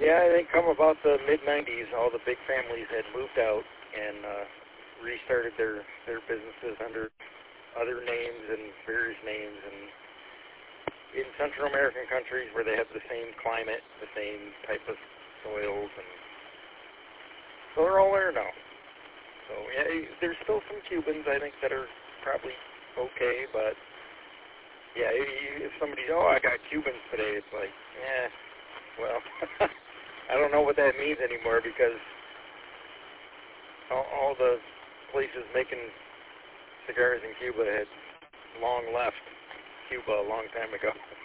Yeah, I think come about the mid-'90s, all the big families had moved out and restarted their businesses under other names and various names, and in Central American countries where they have the same climate, the same type of soils, and so they're all there now. So yeah, there's still some Cubans I think that are probably okay, but yeah, if somebody, I got Cubans today, it's like, well, I don't know what that means anymore because all the places making cigars in Cuba had long left Cuba a long time ago.